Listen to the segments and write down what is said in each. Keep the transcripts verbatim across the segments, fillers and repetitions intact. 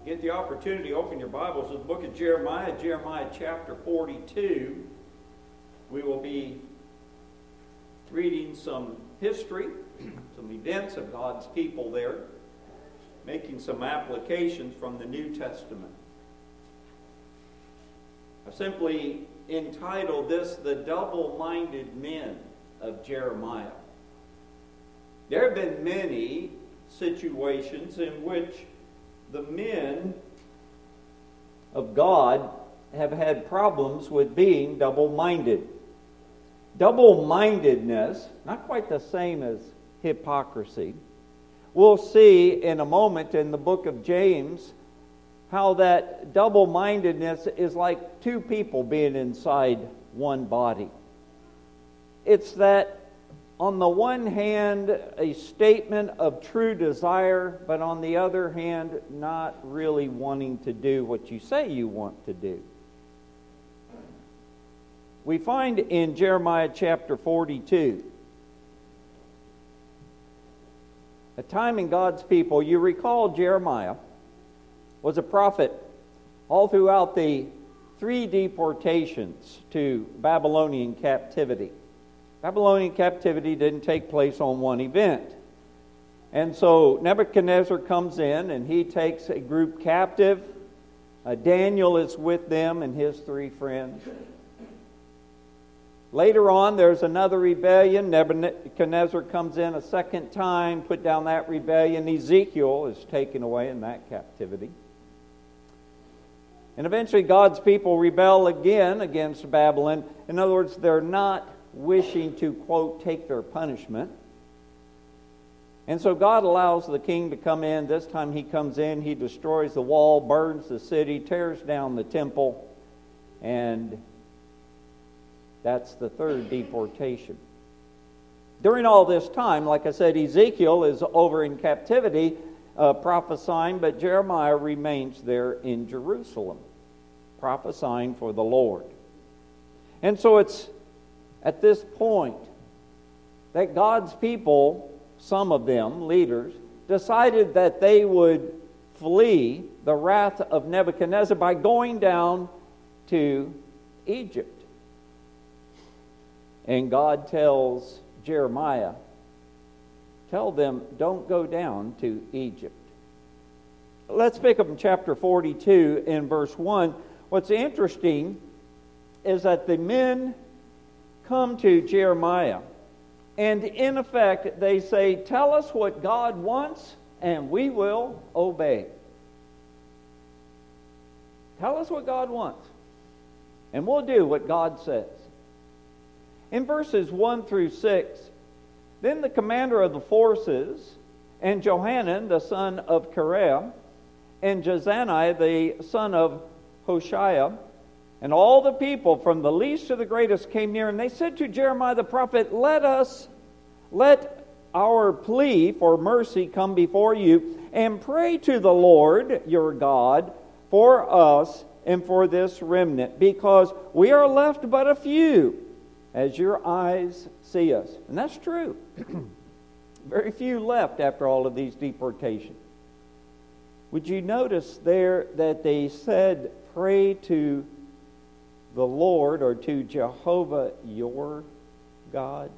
Get the opportunity, open your Bibles to the book of Jeremiah, Jeremiah chapter forty-two. We will be reading some history, some events of God's people there, making some applications from the New Testament. I've simply entitled this, The Double-Minded Men of Jeremiah. There have been many situations in which the men of God have had problems with being double-minded. Double-mindedness, not quite the same as hypocrisy. We'll see in a moment in the book of James how that double-mindedness is like two people being inside one body. It's that on the one hand, a statement of true desire, but on the other hand, not really wanting to do what you say you want to do. We find in Jeremiah chapter forty-two, a time in God's people, you recall Jeremiah was a prophet all throughout the three deportations to Babylonian captivity. Babylonian captivity didn't take place on one event. And so Nebuchadnezzar comes in and he takes a group captive. Uh, Daniel is with them and his three friends. Later on, there's another rebellion. Nebuchadnezzar comes in a second time, put down that rebellion. Ezekiel is taken away in that captivity. And eventually God's people rebel again against Babylon. In other words, they're not wishing to, quote, take their punishment. And so God allows the king to come in. This time he comes in, he destroys the wall, burns the city, tears down the temple, and that's the third deportation. During all this time, like I said, Ezekiel is over in captivity uh, prophesying, but Jeremiah remains there in Jerusalem, prophesying for the Lord. And so it's at this point that God's people, some of them, leaders, decided that they would flee the wrath of Nebuchadnezzar by going down to Egypt. And God tells Jeremiah, tell them, don't go down to Egypt. Let's pick up in chapter forty-two in verse one. What's interesting is that the men come to Jeremiah, and in effect they say, tell us what God wants and we will obey. Tell us what God wants and we'll do what God says. In verses one through six, then the commander of the forces, and Johanan the son of Kareah, and Jezani the son of Hoshea, and all the people from the least to the greatest came near, and they said to Jeremiah the prophet, Let us, let our plea for mercy come before you, and pray to the Lord your God for us and for this remnant, because we are left but a few, as your eyes see us. And that's true. Very few left after all of these deportations. Would you notice there that they said, pray to the Lord, or to Jehovah your God?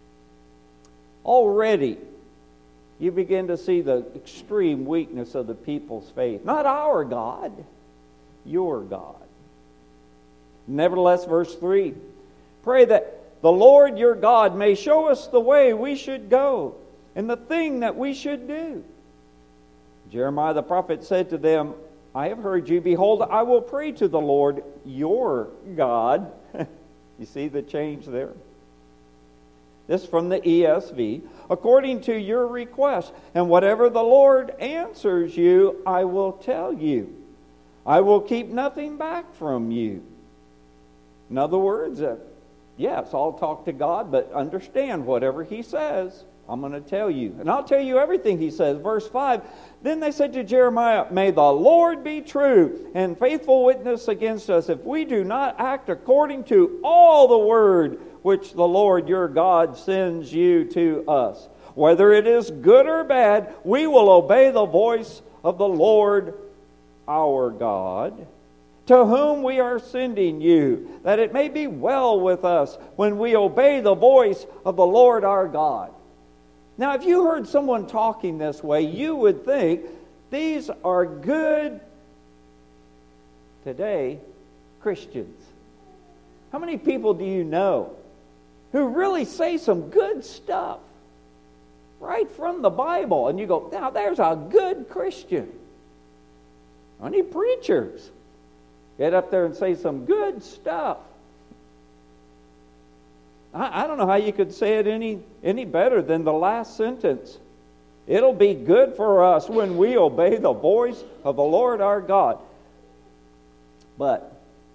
Already you begin to see the extreme weakness of the people's faith. Not our God, your God. Nevertheless, verse three, pray that the Lord your God may show us the way we should go and the thing that we should do. Jeremiah the prophet said to them, I have heard you. Behold, I will pray to the Lord your God. You see the change there? This from the E S V. According to your request, and whatever the Lord answers you, I will tell you. I will keep nothing back from you. In other words, uh, yes, I'll talk to God, but understand whatever He says, I'm going to tell you. And I'll tell you everything He says. Verse five, then they said to Jeremiah, may the Lord be true and faithful witness against us if we do not act according to all the word which the Lord your God sends you to us. Whether it is good or bad, we will obey the voice of the Lord our God, to whom we are sending you, that it may be well with us when we obey the voice of the Lord our God. Now, if you heard someone talking this way, you would think these are good, today, Christians. How many people do you know who really say some good stuff right from the Bible? And you go, now there's a good Christian. How many preachers get up there and say some good stuff? I, I don't know how you could say it any, any better than the last sentence. It'll be good for us when we obey the voice of the Lord our God. But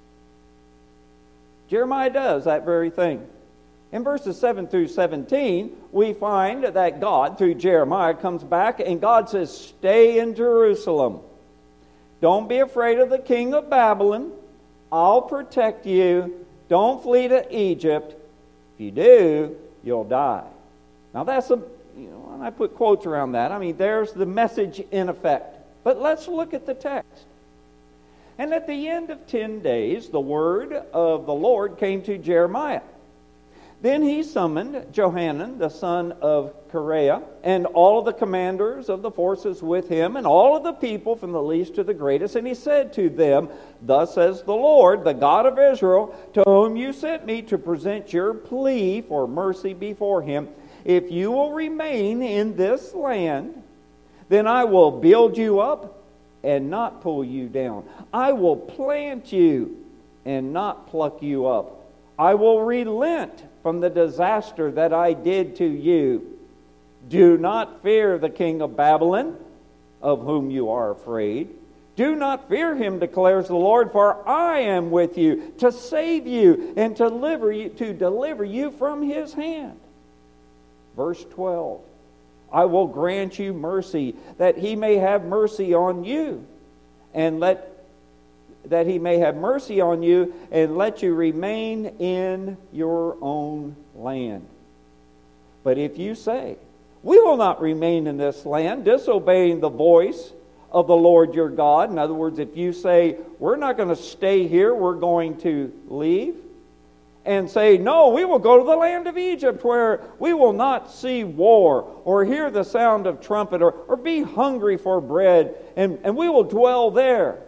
Jeremiah does that very thing. In verses seven through seventeen, we find that God, through Jeremiah, comes back and God says, stay in Jerusalem. Don't be afraid of the king of Babylon. I'll protect you. Don't flee to Egypt. If you do, you'll die. Now that's a, you know, and I put quotes around that. I mean, there's the message in effect. But let's look at the text. And at the end of ten days, the word of the Lord came to Jeremiah. Then he summoned Johanan, the son of Kareah, and all of the commanders of the forces with him, and all of the people from the least to the greatest. And he said to them, thus says the Lord, the God of Israel, to whom you sent me to present your plea for mercy before him, if you will remain in this land, then I will build you up and not pull you down. I will plant you and not pluck you up. I will relent from the disaster that I did to you. Do not fear the king of Babylon, of whom you are afraid. Do not fear him, declares the Lord, for I am with you to save you and to deliver you, to deliver you from his hand. Verse twelve. I will grant you mercy, that he may have mercy on you, and let that he may have mercy on you, and let you remain in your own land. But if you say, we will not remain in this land, disobeying the voice of the Lord your God, in other words, if you say, we're not going to stay here, we're going to leave, and say, no, we will go to the land of Egypt where we will not see war or hear the sound of trumpet or, or be hungry for bread, and, and we will dwell there.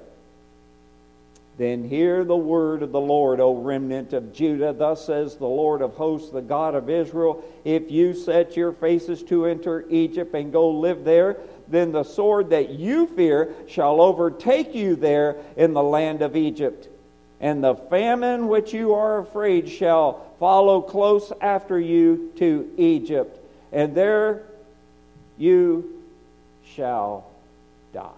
Then hear the word of the Lord, O remnant of Judah. Thus says the Lord of hosts, the God of Israel, if you set your faces to enter Egypt and go live there, then the sword that you fear shall overtake you there in the land of Egypt. And the famine which you are afraid shall follow close after you to Egypt. And there you shall die.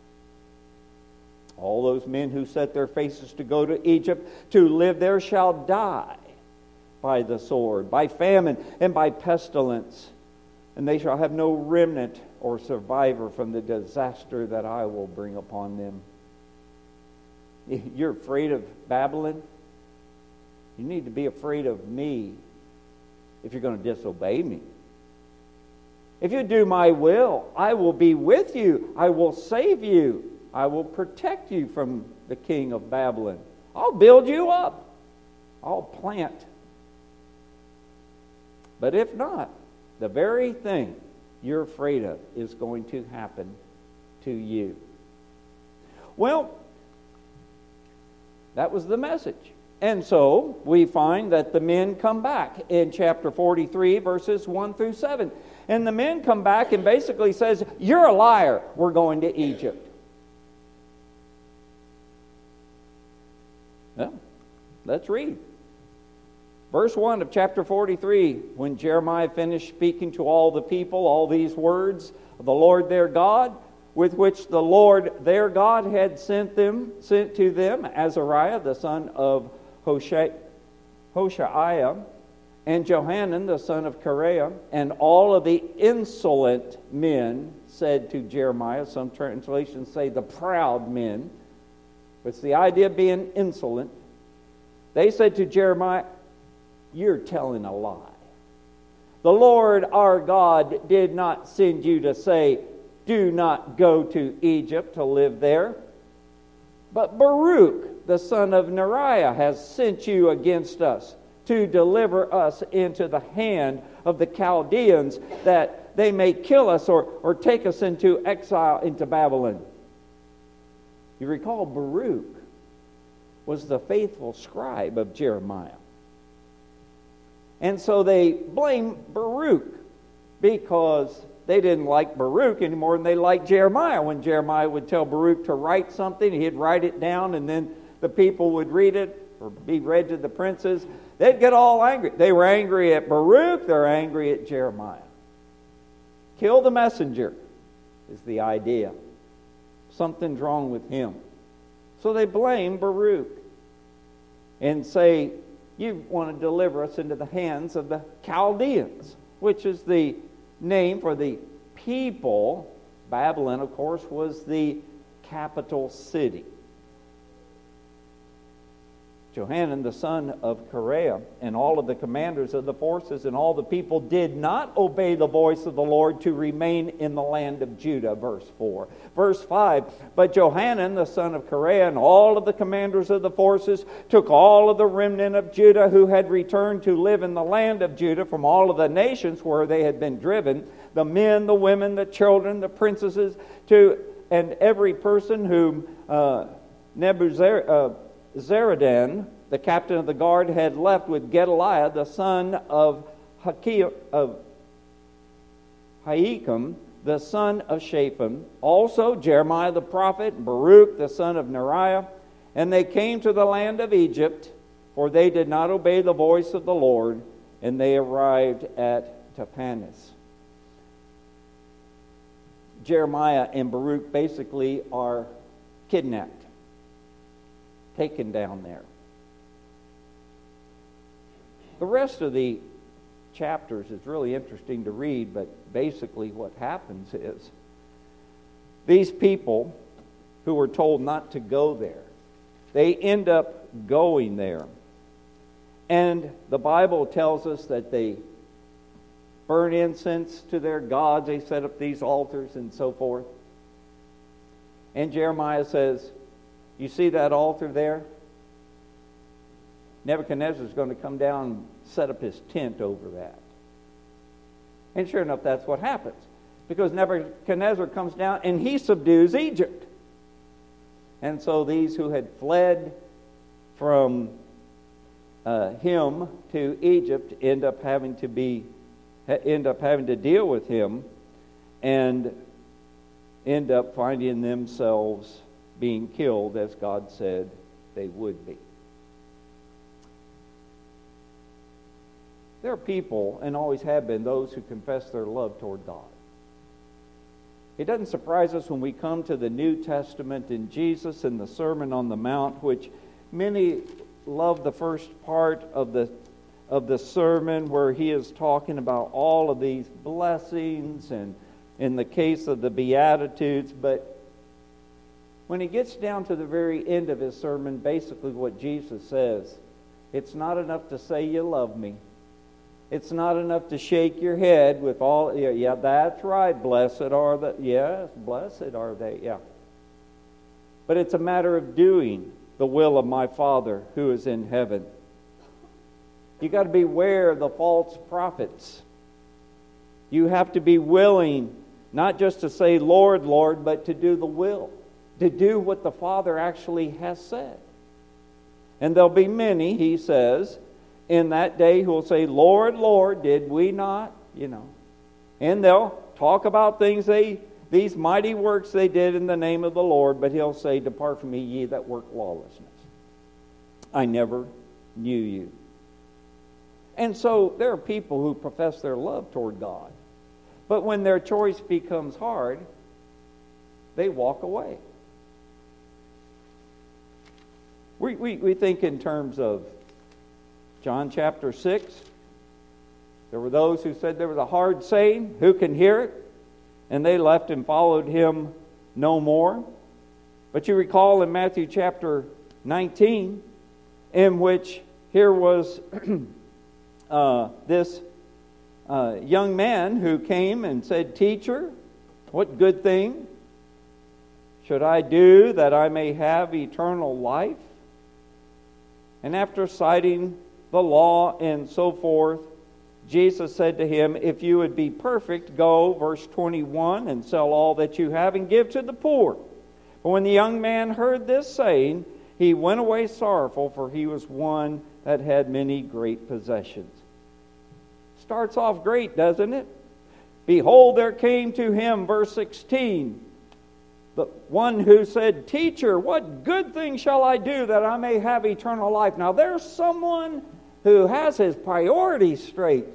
All those men who set their faces to go to Egypt to live there shall die by the sword, by famine, and by pestilence. And they shall have no remnant or survivor from the disaster that I will bring upon them. You're afraid of Babylon? You need to be afraid of me if you're going to disobey me. If you do my will, I will be with you. I will save you. I will protect you from the king of Babylon. I'll build you up. I'll plant. But if not, the very thing you're afraid of is going to happen to you. Well, that was the message. And so we find that the men come back in chapter forty-three, verses one through seven. And the men come back and basically says, you're a liar. We're going to Egypt. Well, let's read. Verse one of chapter forty-three, when Jeremiah finished speaking to all the people, all these words of the Lord their God, with which the Lord their God had sent them, sent to them, Azariah, the son of Hoshea, Hoshaiah, and Johanan, the son of Kareah, and all of the insolent men said to Jeremiah. Some translations say the proud men. It's the idea of being insolent. They said to Jeremiah, you're telling a lie. The Lord our God did not send you to say, do not go to Egypt to live there. But Baruch, the son of Neriah, has sent you against us to deliver us into the hand of the Chaldeans, that they may kill us or, or take us into exile into Babylon. You recall Baruch was the faithful scribe of Jeremiah. And so they blame Baruch because they didn't like Baruch any more than they liked Jeremiah. When Jeremiah would tell Baruch to write something, he'd write it down, and then the people would read it or be read to the princes. They'd get all angry. They were angry at Baruch. They're angry at Jeremiah. Kill the messenger is the idea. Something's wrong with him. So they blame Baruch and say, you want to deliver us into the hands of the Chaldeans, which is the name for the people. Babylon, of course, was the capital city. Johanan, the son of Kareah, and all of the commanders of the forces and all the people did not obey the voice of the Lord to remain in the land of Judah, verse four. Verse five, but Johanan, the son of Kareah, and all of the commanders of the forces took all of the remnant of Judah who had returned to live in the land of Judah from all of the nations where they had been driven, the men, the women, the children, the princesses, to and every person whom uh, Nebuzaradan, uh, Zeradan, the captain of the guard, had left with Gedaliah, the son of Haki- of Haikam, the son of Shaphan, also Jeremiah the prophet, Baruch, the son of Neriah, and they came to the land of Egypt, for they did not obey the voice of the Lord, and they arrived at Tahpanhes. Jeremiah and Baruch basically are kidnapped, taken down there. The rest of the chapters is really interesting to read, but basically what happens is these people who were told not to go there, they end up going there. And the Bible tells us that they burn incense to their gods, they set up these altars and so forth. And Jeremiah says, you see that altar there? Nebuchadnezzar is going to come down and set up his tent over that. And sure enough, that's what happens. Because Nebuchadnezzar comes down and he subdues Egypt. And so these who had fled from uh, him to Egypt end up having to be end up having to deal with him and end up finding themselves being killed as God said they would be. There are people, and always have been, those who confess their love toward God. It doesn't surprise us when we come to the New Testament in Jesus and the Sermon on the Mount, which many love the first part of the of the sermon where he is talking about all of these blessings and in the case of the Beatitudes, but when he gets down to the very end of his sermon, basically what Jesus says, it's not enough to say you love me. It's not enough to shake your head with all, yeah, yeah that's right, blessed are the, yes, blessed are they, yeah. But it's a matter of doing the will of my Father who is in heaven. You got to beware of the false prophets. You have to be willing not just to say, Lord, Lord, but to do the will. To do what the Father actually has said. And there'll be many, he says, in that day who will say, Lord, Lord, did we not? You know. And they'll talk about things they, these mighty works they did in the name of the Lord, but he'll say, depart from me, ye that work lawlessness. I never knew you. And so there are people who profess their love toward God. But when their choice becomes hard, they walk away. We, we, we think in terms of John chapter six. There were those who said there was a hard saying, who can hear it? And they left and followed him no more. But you recall in Matthew chapter nineteen, in which here was uh, this uh, young man who came and said, Teacher, what good thing should I do that I may have eternal life? And after citing the law and so forth, Jesus said to him, if you would be perfect, go, verse twenty-one, and sell all that you have and give to the poor. But when the young man heard this saying, he went away sorrowful, for he was one that had many great possessions. Starts off great, doesn't it? Behold, there came to him, verse sixteen, the one who said, Teacher, what good thing shall I do that I may have eternal life? Now there's someone who has his priorities straight.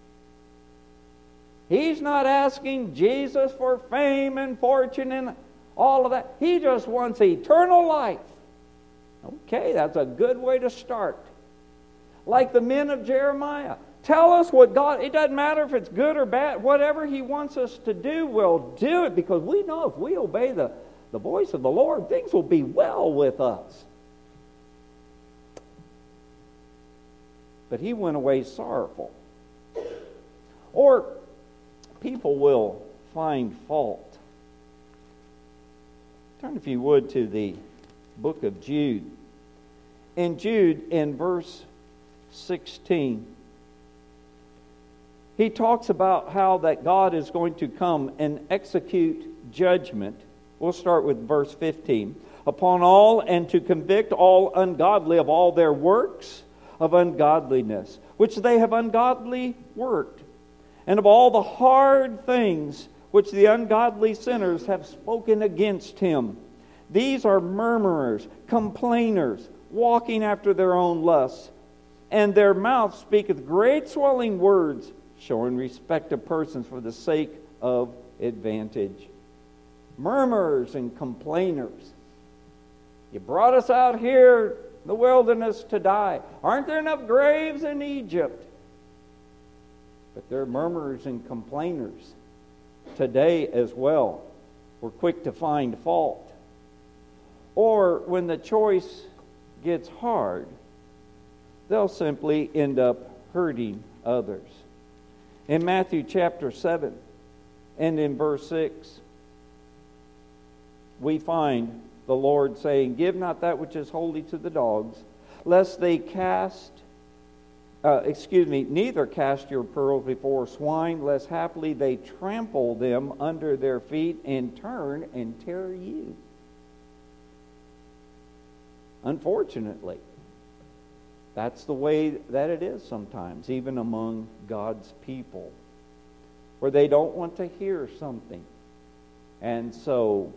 He's not asking Jesus for fame and fortune and all of that. He just wants eternal life. Okay, that's a good way to start. Like the men of Jeremiah. Tell us what God, it doesn't matter if it's good or bad, whatever He wants us to do, we'll do it, because we know if we obey the, the voice of the Lord, things will be well with us. But he went away sorrowful. Or people will find fault. Turn, if you would, to the book of Jude. In Jude, in verse sixteen, he talks about how that God is going to come and execute judgment. We'll start with verse fifteen. Upon all, and to convict all ungodly of all their works of ungodliness, which they have ungodly worked, and of all the hard things which the ungodly sinners have spoken against him. These are murmurers, complainers, walking after their own lusts, and their mouth speaketh great swelling words, showing respect of persons for the sake of advantage. Murmurers and complainers. You brought us out here in the wilderness to die. Aren't there enough graves in Egypt? But they're murmurers and complainers today as well. We're quick to find fault. Or when the choice gets hard, they'll simply end up hurting others. In Matthew chapter seven and in verse six, we find the Lord saying, Give not that which is holy to the dogs, lest they cast, uh, excuse me, neither cast your pearls before swine, lest haply they trample them under their feet and turn and tear you. Unfortunately, that's the way that it is sometimes, even among God's people, where they don't want to hear something. And so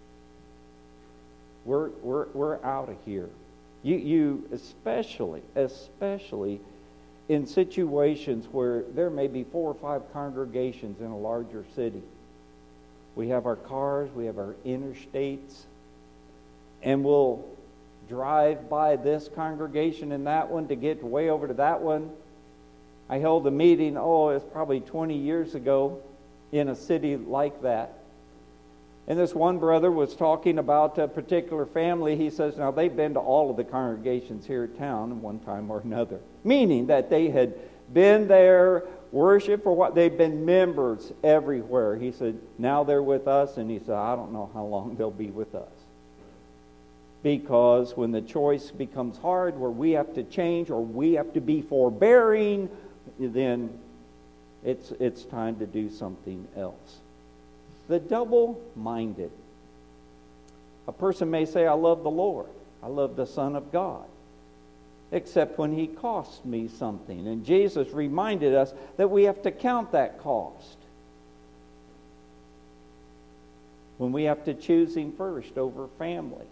we're we're we're out of here. You you especially, especially in situations where there may be four or five congregations in a larger city. We have our cars, we have our interstates, and we'll drive by this congregation and that one to get way over to that one. I held a meeting, oh, it's probably twenty years ago in a city like that. And this one brother was talking about a particular family. He says, now they've been to all of the congregations here at town at one time or another. Meaning that they had been there, worshiped for what, they've been members everywhere. He said, now they're with us. And he said, I don't know how long they'll be with us. Because when the choice becomes hard, where we have to change or we have to be forbearing, then it's it's time to do something else. The double-minded. A person may say, I love the Lord. I love the Son of God. Except when He costs me something. And Jesus reminded us that we have to count that cost. When we have to choose Him first over family.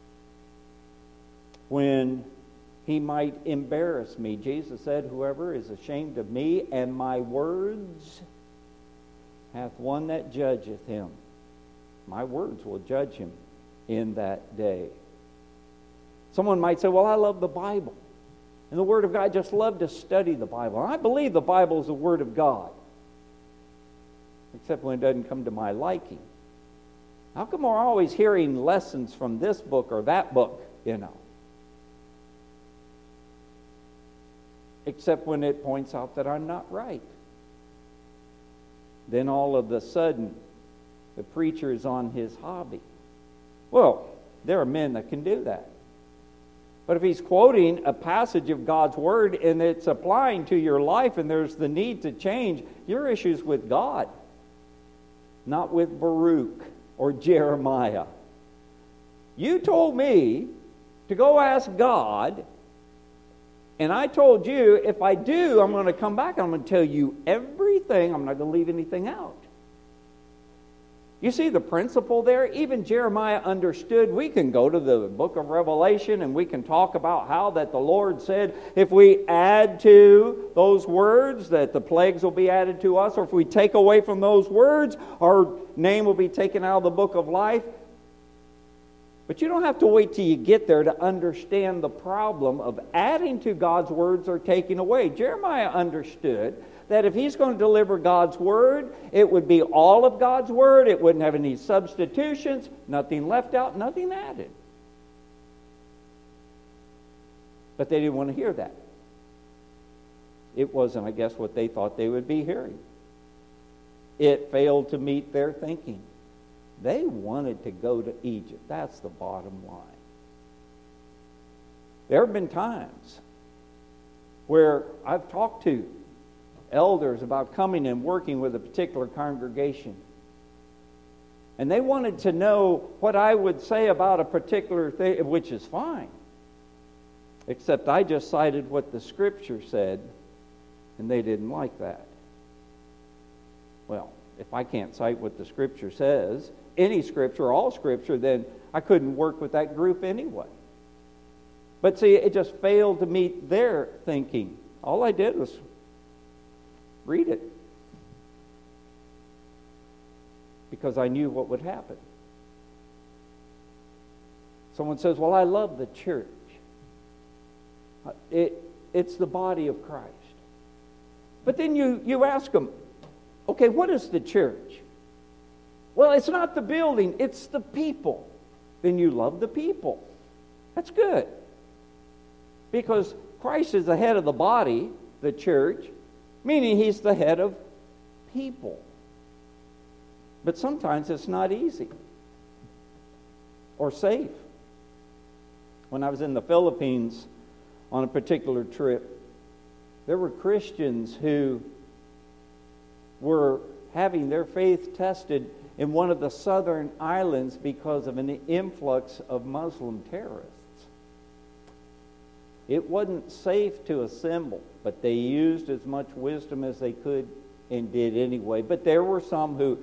When He might embarrass me. Jesus said, whoever is ashamed of me and my words hath one that judgeth him. My words will judge him in that day. Someone might say, well, I love the Bible. And the Word of God, I just love to study the Bible. And I believe the Bible is the Word of God. Except when it doesn't come to my liking. How come we're always hearing lessons from this book or that book, you know? Except when it points out that I'm not right. Then all of a sudden, the preacher is on his hobby. Well, there are men that can do that. But if he's quoting a passage of God's Word and it's applying to your life and there's the need to change, your issue's with God, not with Baruch or Jeremiah. You told me to go ask God, and I told you, if I do, I'm going to come back and I'm going to tell you everything. I'm not going to leave anything out. You see the principle there? Even Jeremiah understood. We can go to the book of Revelation and we can talk about how that the Lord said if we add to those words that the plagues will be added to us, or if we take away from those words, our name will be taken out of the book of life. But you don't have to wait till you get there to understand the problem of adding to God's words or taking away. Jeremiah understood that if he's going to deliver God's word, it would be all of God's word. It wouldn't have any substitutions, nothing left out, nothing added. But they didn't want to hear that. It wasn't, I guess, what they thought they would be hearing. It failed to meet their thinking. They wanted to go to Egypt. That's the bottom line. There have been times where I've talked to elders about coming and working with a particular congregation. And they wanted to know what I would say about a particular thing, which is fine. Except I just cited what the Scripture said, and they didn't like that. Well, if I can't cite what the Scripture says, any Scripture, all Scripture, then I couldn't work with that group anyway. But see, it just failed to meet their thinking. All I did was read it. Because I knew what would happen. Someone says, well, I love the church. It, it's the body of Christ. But then you, you ask them, okay, what is the church? Well, it's not the building, it's the people. Then you love the people. That's good. Because Christ is the head of the body, the church, meaning he's the head of people. But sometimes it's not easy or safe. When I was in the Philippines on a particular trip, there were Christians who were having their faith tested in one of the southern islands because of an influx of Muslim terrorists. It wasn't safe to assemble, but they used as much wisdom as they could and did anyway. But there were some who,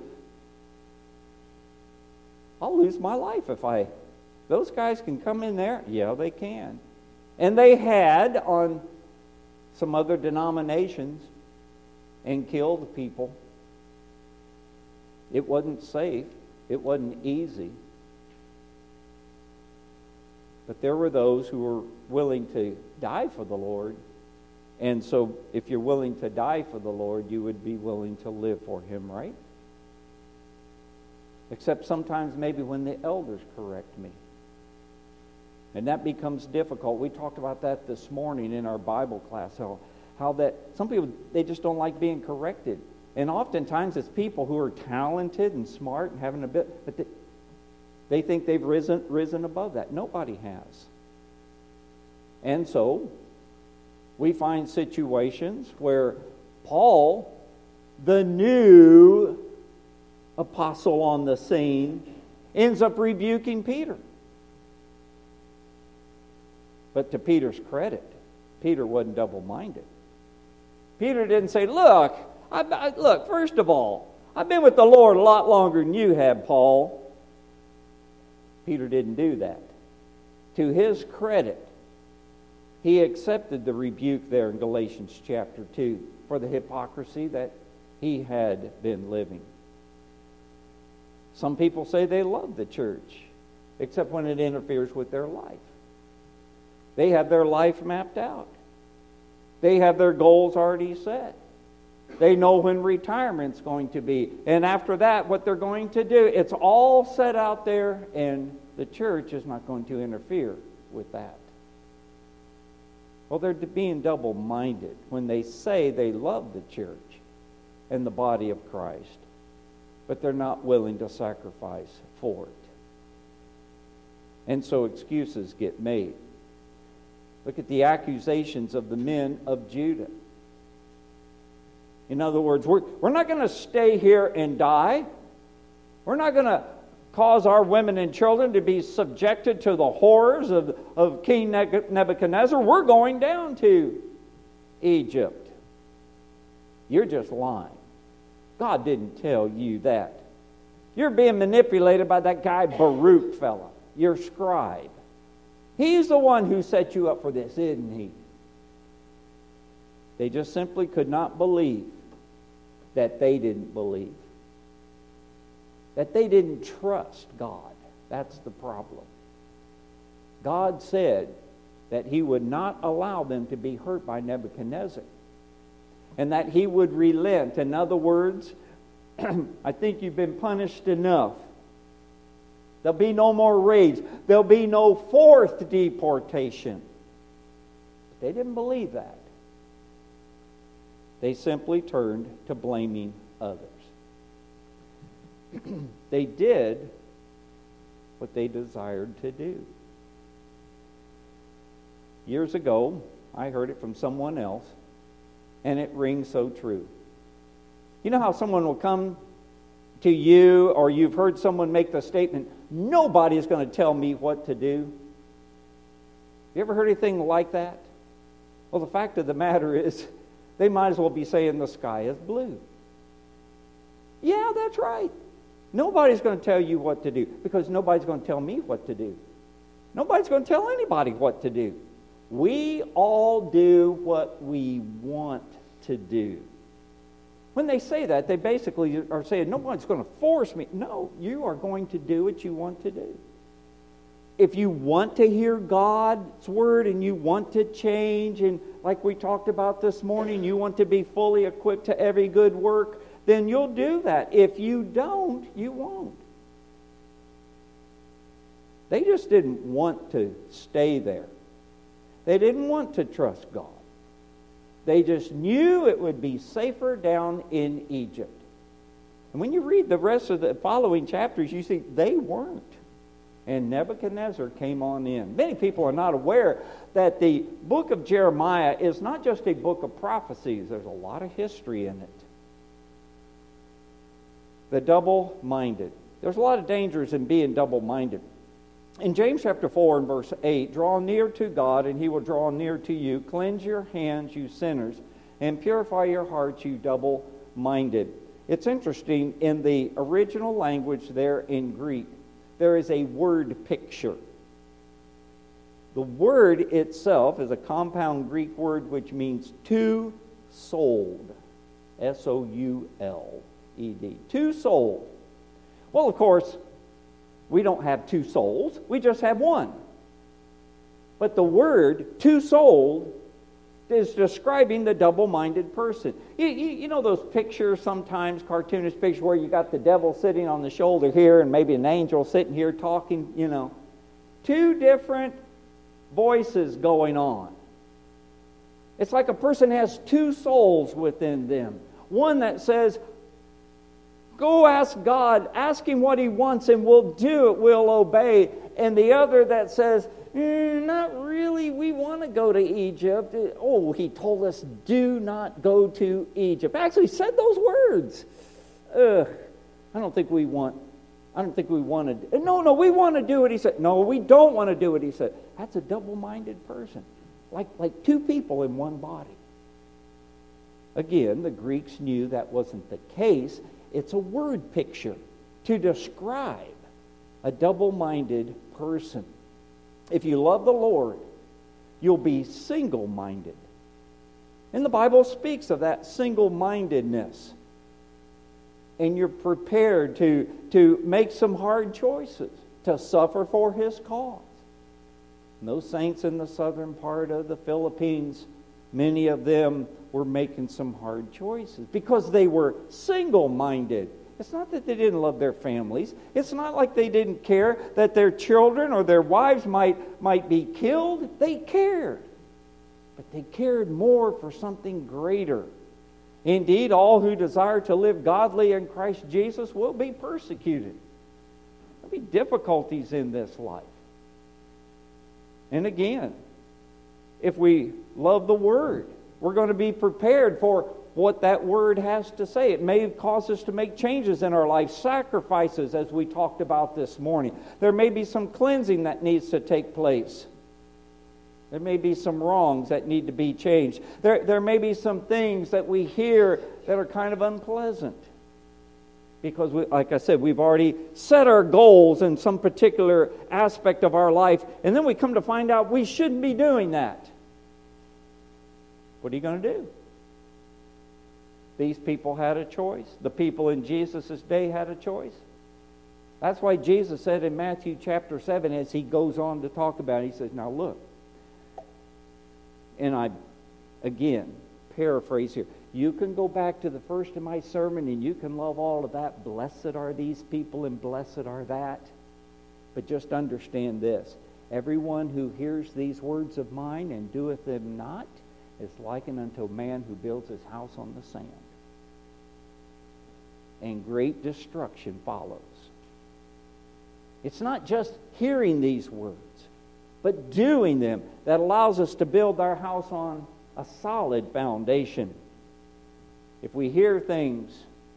I'll lose my life if I, those guys can come in there. Yeah, they can. And they had on some other denominations and killed people. It wasn't safe. It wasn't easy. But there were those who were willing to die for the Lord. And so if you're willing to die for the Lord, you would be willing to live for Him, right? Except sometimes maybe when the elders correct me. And that becomes difficult. We talked about that this morning in our Bible class, how, how that some people, they just don't like being corrected. And oftentimes it's people who are talented and smart and having a bit, but they, they think they've risen, risen above that. Nobody has. And so we find situations where Paul, the new apostle on the scene, ends up rebuking Peter. But to Peter's credit, Peter wasn't double-minded. Peter didn't say, look, I, I, look, first of all, I've been with the Lord a lot longer than you have, Paul. Peter didn't do that. To his credit, he accepted the rebuke there in Galatians chapter two for the hypocrisy that he had been living. Some people say they love the church, except when it interferes with their life. They have their life mapped out. They have their goals already set. They know when retirement's going to be. And after that, what they're going to do. It's all set out there, and the church is not going to interfere with that. Well, they're being double-minded when they say they love the church and the body of Christ, but they're not willing to sacrifice for it. And so excuses get made. Look at the accusations of the men of Judah. In other words, we're, we're not going to stay here and die. We're not going to cause our women and children to be subjected to the horrors of, of King Nebuchadnezzar. We're going down to Egypt. You're just lying. God didn't tell you that. You're being manipulated by that guy Baruch fella, your scribe. He's the one who set you up for this, isn't he? They just simply could not believe that they didn't believe. That they didn't trust God. That's the problem. God said that He would not allow them to be hurt by Nebuchadnezzar. And that He would relent. In other words, I think you've been punished enough. There'll be no more raids. There'll be no fourth deportation. But they didn't believe that. They simply turned to blaming others. They did what they desired to do. Years ago, I heard it from someone else, and it rings so true. You know how someone will come to you, or you've heard someone make the statement, nobody is going to tell me what to do? You ever heard anything like that? Well, the fact of the matter is, they might as well be saying the sky is blue. Yeah, that's right. Nobody's going to tell you what to do, because nobody's going to tell me what to do. Nobody's going to tell anybody what to do. We all do what we want to do. When they say that, they basically are saying, nobody's going to force me. No, you are going to do what you want to do. If you want to hear God's word and you want to change, and like we talked about this morning, you want to be fully equipped to every good work, then you'll do that. If you don't, you won't. They just didn't want to stay there. They didn't want to trust God. They just knew it would be safer down in Egypt. And when you read the rest of the following chapters, you see they weren't. And Nebuchadnezzar came on in. Many people are not aware that the book of Jeremiah is not just a book of prophecies. There's a lot of history in it. The double-minded. There's a lot of dangers in being double-minded. In James chapter four and verse eight, draw near to God, and He will draw near to you. Cleanse your hands, you sinners, and purify your hearts, you double-minded. It's interesting, in the original language there in Greek, there is a word picture. The word itself is a compound Greek word which means two-souled. S O U L E D. Two-souled. Well, of course, we don't have two souls. We just have one. But the word two-souled is describing the double-minded person. You, you, you know those pictures sometimes, cartoonist pictures, where you got the devil sitting on the shoulder here and maybe an angel sitting here talking, you know. Two different voices going on. It's like a person has two souls within them. One that says, go ask God, ask Him what He wants and we'll do it, we'll obey. And the other that says, mm, not really, we want to go to Egypt. Oh, He told us, do not go to Egypt. Actually said those words. Ugh, I don't think we want, I don't think we want to, no, no, we want to do what He said. No, we don't want to do what He said. That's a double-minded person. Like, like two people in one body. Again, the Greeks knew that wasn't the case. It's a word picture to describe a double-minded person. If you love the Lord, you'll be single-minded. And the Bible speaks of that single-mindedness. And you're prepared to, to make some hard choices, to suffer for His cause. And those saints in the southern part of the Philippines, many of them were making some hard choices because they were single-minded. It's not that they didn't love their families. It's not like they didn't care that their children or their wives might, might be killed. They cared. But they cared more for something greater. Indeed, all who desire to live godly in Christ Jesus will be persecuted. There'll be difficulties in this life. And again, if we love the Word, we're going to be prepared for what that Word has to say. It may cause us to make changes in our life, sacrifices, as we talked about this morning. There may be some cleansing that needs to take place. There may be some wrongs that need to be changed. There, there may be some things that we hear that are kind of unpleasant. Because, we, like I said, we've already set our goals in some particular aspect of our life, and then we come to find out we shouldn't be doing that. What are you going to do? These people had a choice. The people in Jesus' day had a choice. That's why Jesus said in Matthew chapter seven, as he goes on to talk about it, he says, now look, and I, again, paraphrase here. You can go back to the first of my sermon and you can love all of that. Blessed are these people and blessed are that. But just understand this. Everyone who hears these words of mine and doeth them not is likened unto a man who builds his house on the sand. And great destruction follows. It's not just hearing these words, but doing them that allows us to build our house on a solid foundation. If we hear things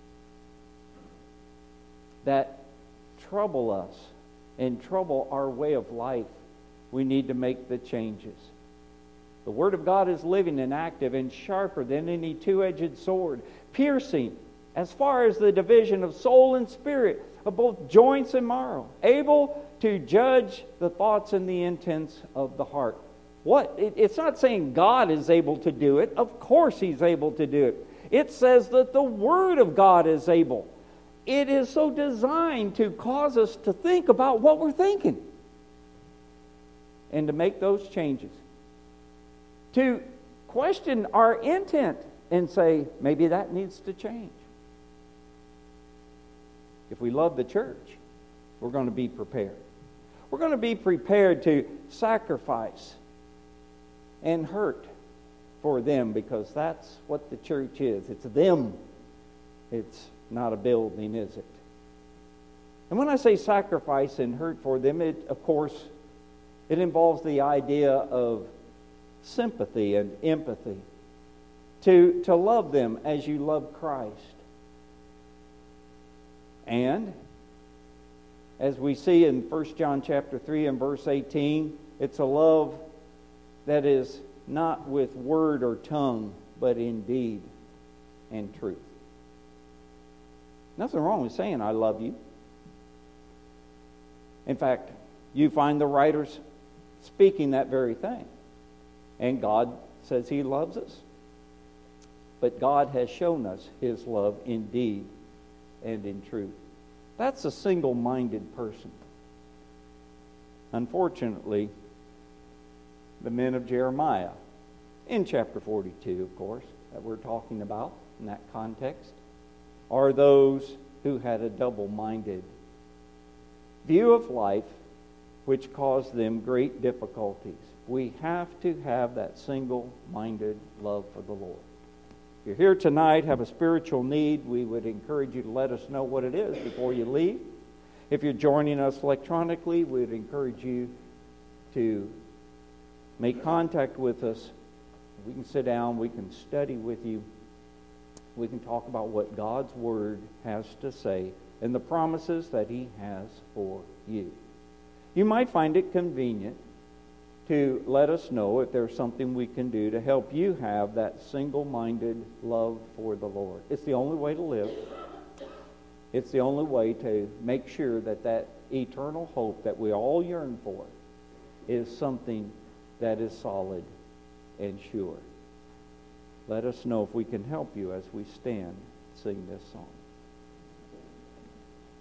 that trouble us and trouble our way of life, we need to make the changes. The Word of God is living and active and sharper than any two-edged sword, piercing as far as the division of soul and spirit, of both joints and marrow, able to judge the thoughts and the intents of the heart. What? It, it's not saying God is able to do it. Of course He's able to do it. It says that the Word of God is able. It is so designed to cause us to think about what we're thinking and to make those changes. To question our intent and say, maybe that needs to change. If we love the church, we're going to be prepared. We're going to be prepared to sacrifice and hurt for them, because that's what the church is. It's them. It's not a building, is it? And when I say sacrifice and hurt for them, it, of course, it involves the idea of sympathy and empathy. To, to love them as you love Christ. And as we see in First John chapter three and verse eighteen, it's a love that is not with word or tongue, but in deed and truth. Nothing wrong with saying, I love you. In fact, you find the writers speaking that very thing. And God says He loves us. But God has shown us His love in deed and in truth. That's a single-minded person. Unfortunately, the men of Jeremiah, in chapter forty-two, of course, that we're talking about in that context, are those who had a double-minded view of life, which caused them great difficulties. We have to have that single-minded love for the Lord. If you're here tonight, have a spiritual need, we would encourage you to let us know what it is before you leave. If you're joining us electronically, we would encourage you to make contact with us. We can sit down, we can study with you. We can talk about what God's Word has to say and the promises that He has for you. You might find it convenient to let us know if there's something we can do to help you have that single-minded love for the Lord. It's the only way to live. It's the only way to make sure that that eternal hope that we all yearn for is something that is solid and sure. Let us know if we can help you as we stand, sing this song.